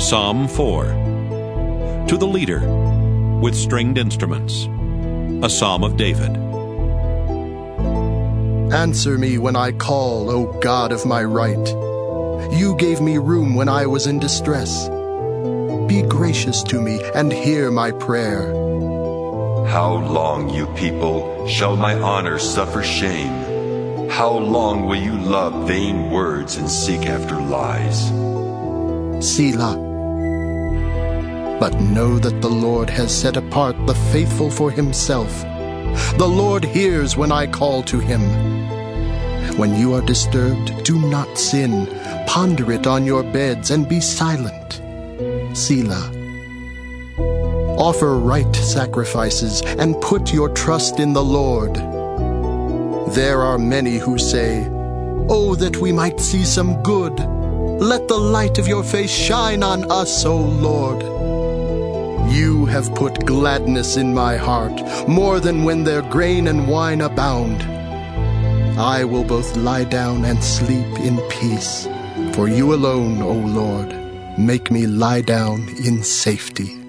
Psalm 4. To the leader, with stringed instruments, a psalm of David. Answer me when I call, O God of my right. You gave me room when I was in distress. Be gracious to me and hear my prayer. How long, you people, shall my honor suffer shame? How long will you love vain words and seek after lies? Selah. But know that the Lord has set apart the faithful for himself. The Lord hears when I call to him. When you are disturbed, do not sin. Ponder it on your beds and be silent. Selah. Offer right sacrifices and put your trust in the Lord. There are many who say, "Oh, that we might see some good. Let the light of your face shine on us, O Lord." You have put gladness in my heart, more than when their grain and wine abound. I will both lie down and sleep in peace. For you alone, O Lord, make me lie down in safety.